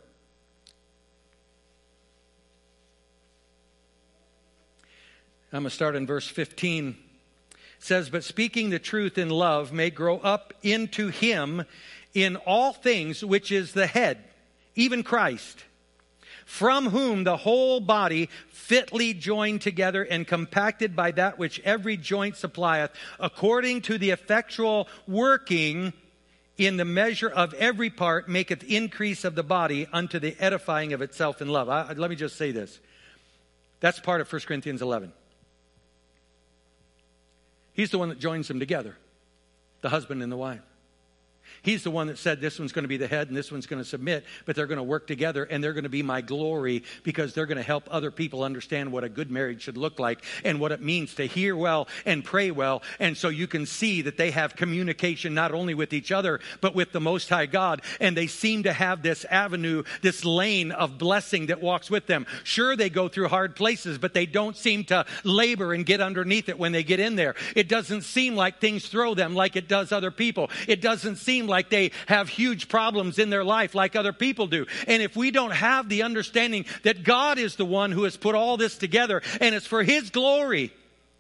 I'm going to start in verse fifteen. It says, but speaking the truth in love may grow up into him in all things, which is the head, even Christ, from whom the whole body fitly joined together and compacted by that which every joint supplieth, according to the effectual working in the measure of every part, maketh increase of the body unto the edifying of itself in love. I, let me just say this. That's part of First Corinthians eleven. He's the one that joins them together, the husband and the wife. He's the one that said this one's going to be the head and this one's going to submit, but they're going to work together and they're going to be my glory because they're going to help other people understand what a good marriage should look like and what it means to hear well and pray well. And so you can see that they have communication not only with each other, but with the Most High God. And they seem to have this avenue, this lane of blessing that walks with them. Sure, they go through hard places, but they don't seem to labor and get underneath it when they get in there. It doesn't seem like things throw them like it does other people. It doesn't seem like they have huge problems in their life like other people do. And if we don't have the understanding that God is the one who has put all this together and it's for his glory,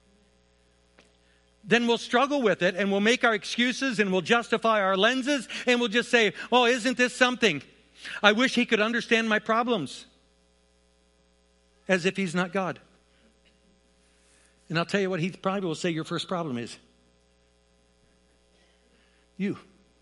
then we'll struggle with it and we'll make our excuses and we'll justify our lenses and we'll just say, oh, isn't this something? I wish he could understand my problems. As if he's not God. And I'll tell you what he probably will say your first problem is. You.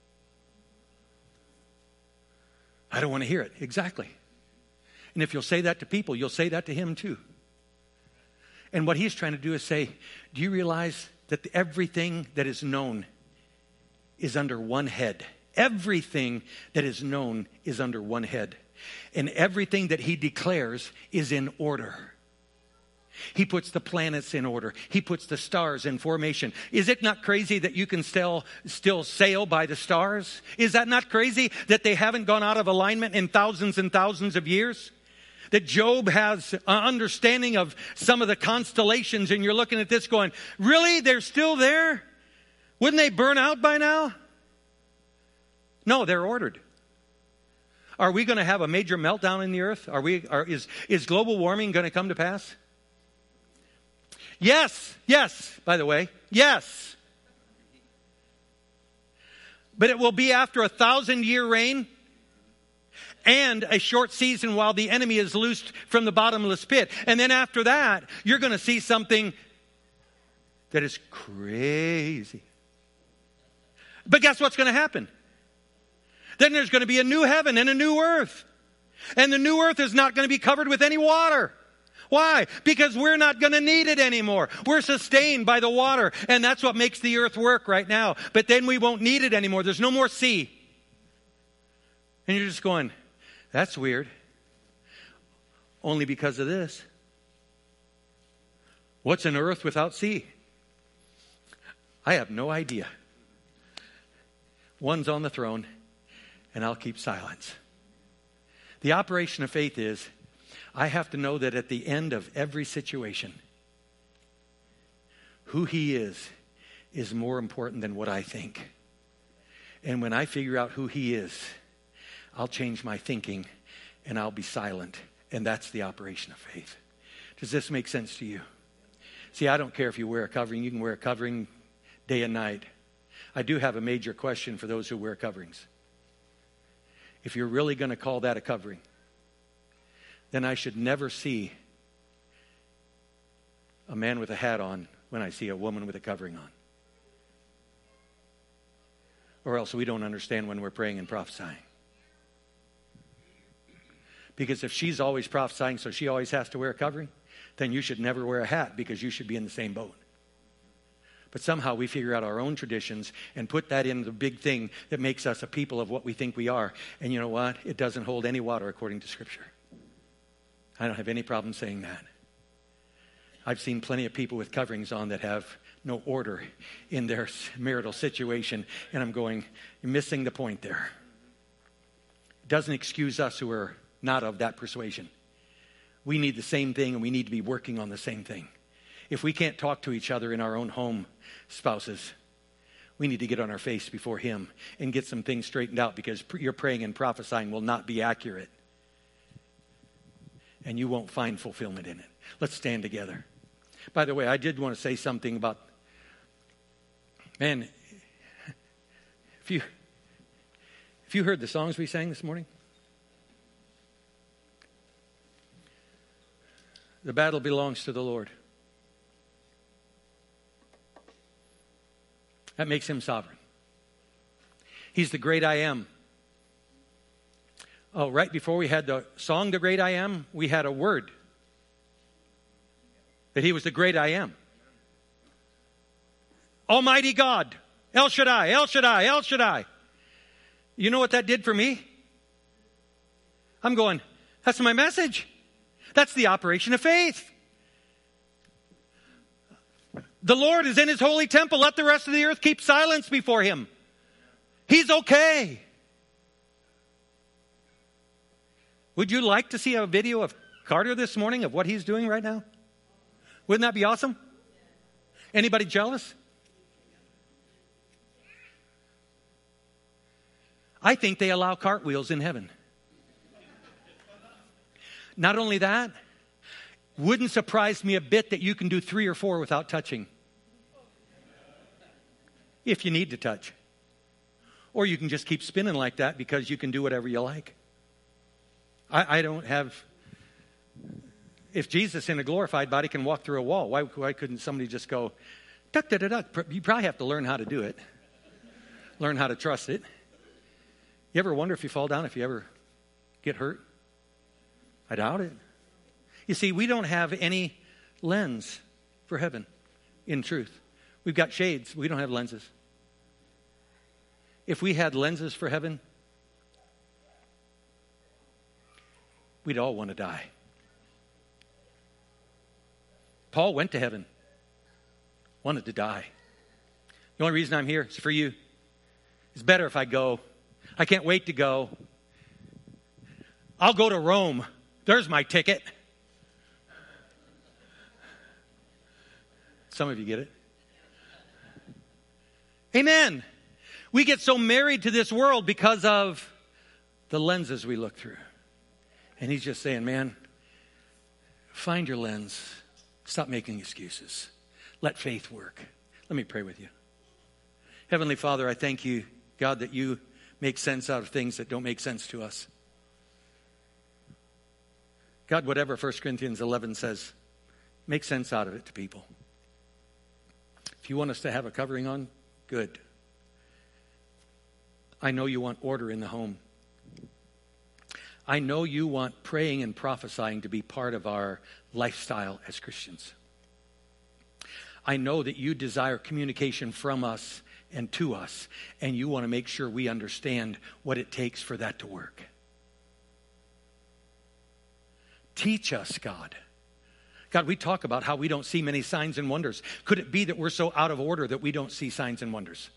I don't want to hear it. Exactly. And if you'll say that to people, you'll say that to him too. And what he's trying to do is say, do you realize that everything that is known is under one head? Everything that is known is under one head. And everything that he declares is in order. He puts the planets in order. He puts the stars in formation. Is it not crazy that you can still, still sail by the stars? Is that not crazy that they haven't gone out of alignment in thousands and thousands of years? That Job has an understanding of some of the constellations, and you're looking at this going, really? They're still there? Wouldn't they burn out by now? No, they're ordered. Are we going to have a major meltdown in the earth? Are we? Are, is, is global warming going to come to pass? Yes, yes, by the way, yes. But it will be after a thousand year reign and a short season while the enemy is loosed from the bottomless pit. And then after that, you're going to see something that is crazy. But guess what's going to happen? Then there's going to be a new heaven and a new earth. And the new earth is not going to be covered with any water. Why? Because we're not going to need it anymore. We're sustained by the water. And that's what makes the earth work right now. But then we won't need it anymore. There's no more sea. And you're just going, that's weird. Only because of this. What's an earth without sea? I have no idea. One's on the throne, and I'll keep silence. The operation of faith is, I have to know that at the end of every situation, who He is, is more important than what I think. And when I figure out who He is, I'll change my thinking and I'll be silent. And that's the operation of faith. Does this make sense to you? See, I don't care if you wear a covering. You can wear a covering day and night. I do have a major question for those who wear coverings. If you're really going to call that a covering, then I should never see a man with a hat on when I see a woman with a covering on. Or else we don't understand when we're praying and prophesying. Because if she's always prophesying, so she always has to wear a covering, then you should never wear a hat because you should be in the same boat. But somehow we figure out our own traditions and put that in the big thing that makes us a people of what we think we are. And you know what? It doesn't hold any water according to Scripture. I don't have any problem saying that. I've seen plenty of people with coverings on that have no order in their marital situation. And I'm going, you're missing the point there. It doesn't excuse us who are not of that persuasion. We need the same thing, and we need to be working on the same thing. If we can't talk to each other in our own home, spouses, we need to get on our face before Him and get some things straightened out, because your praying and prophesying will not be accurate. And you won't find fulfillment in it. Let's stand together. By the way, I did want to say something about, man, if you, if you heard the songs we sang this morning, the battle belongs to the Lord. That makes Him sovereign. He's the great I am. Oh, right before we had the song, The Great I Am, we had a word. That He was the great I am. Almighty God. El Shaddai, El Shaddai, El Shaddai. You know what that did for me? I'm going, that's my message. That's the operation of faith. The Lord is in His holy temple. Let the rest of the earth keep silence before Him. He's okay. Would you like to see a video of Carter this morning of what he's doing right now? Wouldn't that be awesome? Anybody jealous? I think they allow cartwheels in heaven. Not only that, wouldn't surprise me a bit that you can do three or four without touching. If you need to touch. Or you can just keep spinning like that because you can do whatever you like. I, I don't have... If Jesus in a glorified body can walk through a wall, why, why couldn't somebody just go, duck, duck, duck, duck? You probably have to learn how to do it. Learn how to trust it. You ever wonder if you fall down, if you ever get hurt? I doubt it. You see, we don't have any lens for heaven, in truth. We've got shades. We don't have lenses. If we had lenses for heaven, we'd all want to die. Paul went to heaven, wanted to die. The only reason I'm here is for you. It's better if I go. I can't wait to go. I'll go to Rome. There's my ticket. Some of you get it. Amen. We get so married to this world because of the lenses we look through. And he's just saying, man, find your lens. Stop making excuses. Let faith work. Let me pray with you. Heavenly Father, I thank you, God, that you make sense out of things that don't make sense to us. God, whatever First Corinthians eleven says, make sense out of it to people. If you want us to have a covering on, good. I know you want order in the home. I know you want praying and prophesying to be part of our lifestyle as Christians. I know that you desire communication from us and to us, and you want to make sure we understand what it takes for that to work. Teach us, God. God, we talk about how we don't see many signs and wonders. Could it be that we're so out of order that we don't see signs and wonders?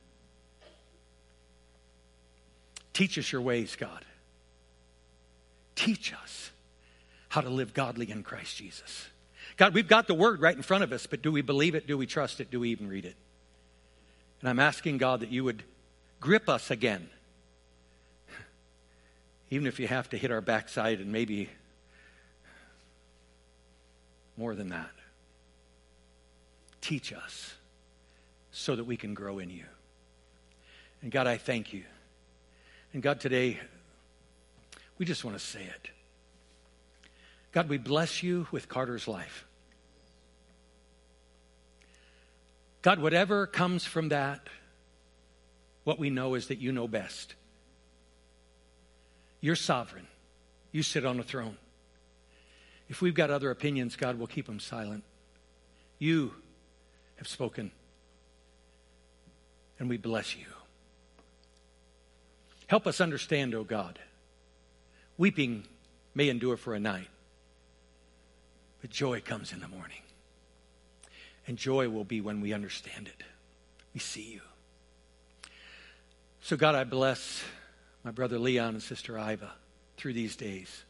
Teach us your ways, God. Teach us how to live godly in Christ Jesus. God, we've got the word right in front of us, but do we believe it? Do we trust it? Do we even read it? And I'm asking, God, that you would grip us again. Even if you have to hit our backside and maybe more than that. Teach us so that we can grow in you. And God, I thank you. And God, today, we just want to say it. God, we bless you with Carter's life. God, whatever comes from that, what we know is that you know best. You're sovereign. You sit on a throne. If we've got other opinions, God, we'll keep them silent. You have spoken, and we bless you. Help us understand, O God. Weeping may endure for a night, but joy comes in the morning. And joy will be when we understand it. We see you. So God, I bless my brother Leon and sister Iva through these days.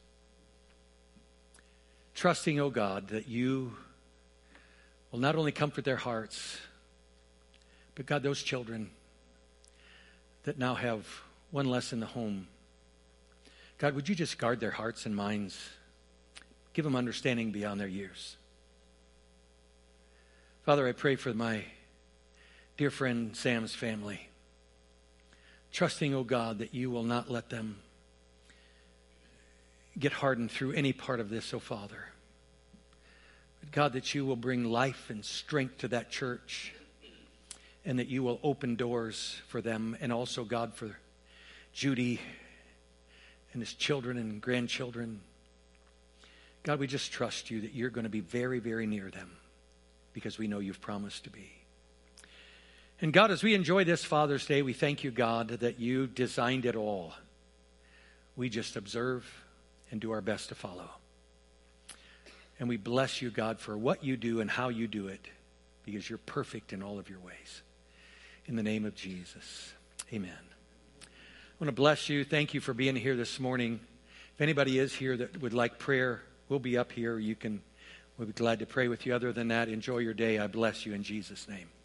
Trusting, oh God, that you will not only comfort their hearts, but God, those children that now have one less in the home. God, would you just guard their hearts and minds? Give them understanding beyond their years. Father, I pray for my dear friend Sam's family. Trusting, oh God, that you will not let them get hardened through any part of this, oh Father. But God, that you will bring life and strength to that church, and that you will open doors for them, and also, God, for Judy and his children and grandchildren. God, we just trust you that you're going to be very, very near them, because we know you've promised to be. And God, as we enjoy this Father's Day, we thank you, God, that you designed it all. We just observe and do our best to follow. And we bless you, God, for what you do and how you do it, because you're perfect in all of your ways. In the name of Jesus, amen. I want to bless you. Thank you for being here this morning. If anybody is here that would like prayer, we'll be up here. You can, we'll be glad to pray with you. Other than that, enjoy your day. I bless you in Jesus' name.